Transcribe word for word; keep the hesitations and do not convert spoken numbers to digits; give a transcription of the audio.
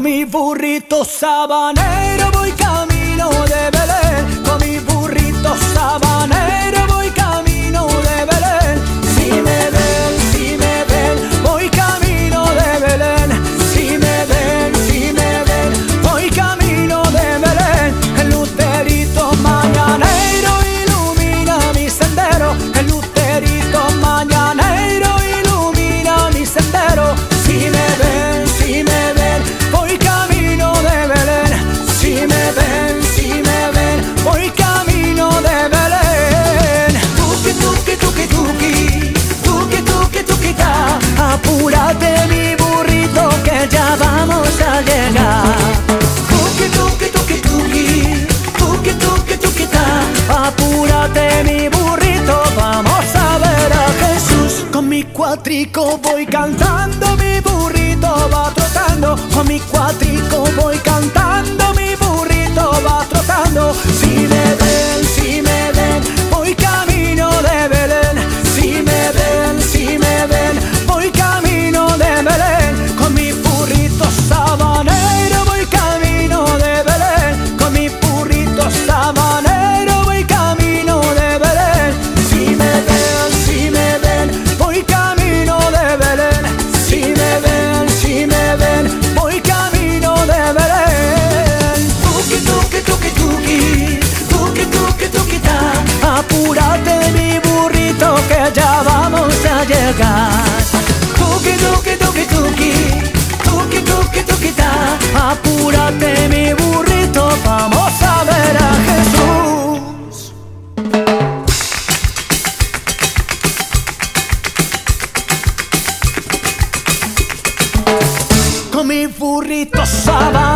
mi burrito sabanero voy camino de Belén. Con mi burrito sabanero voy camino de Belén. Si me ven, si me ven, voy camino de Belén. Si me ven, si me ven, voy camino de Belén. El lucerito mañanero ilumina mi sendero. El lucerito mañanero ilumina mi sendero. Si me ven, si me ven, voy camino de Belén. Si me ven, si me ven, voy camino de Belén. Tuki, tuki, tuki, tuki, tuki, tuki, tuki, ta. Apúrate mi burrito que ya vamos a llegar. Tuki, tuki, tuki, tuki, tuki, tuki, tuki, ta. Apúrate mi burrito, vamos a ver a Jesús. Con mi cuatrico voy cantando, mi burrito va trotando. Con mi cuatrico voy cantando, mi burrito va trotando. Si me ven, si me ven, voy camino de Belén. Si me ven, si me ven, voy camino de Belén. Con mi burrito sabanero voy camino de Belén. Con mi burrito sabanero voy camino de Belén. Si me ven, si me ven, voy camino de Belén. Si me ven, si me ven, voy camino de Belén. Tuki, tuki, tuki, tuki, tuki, tuki, tuki, ta. Apúrate mi burrito que ya vamos a llegar. Tuki, tuki, tuki, tuki, tuki, tuki, tuki, ta. Apúrate mi burrito, vamos a ver a Jesús. Con mi burrito sabanero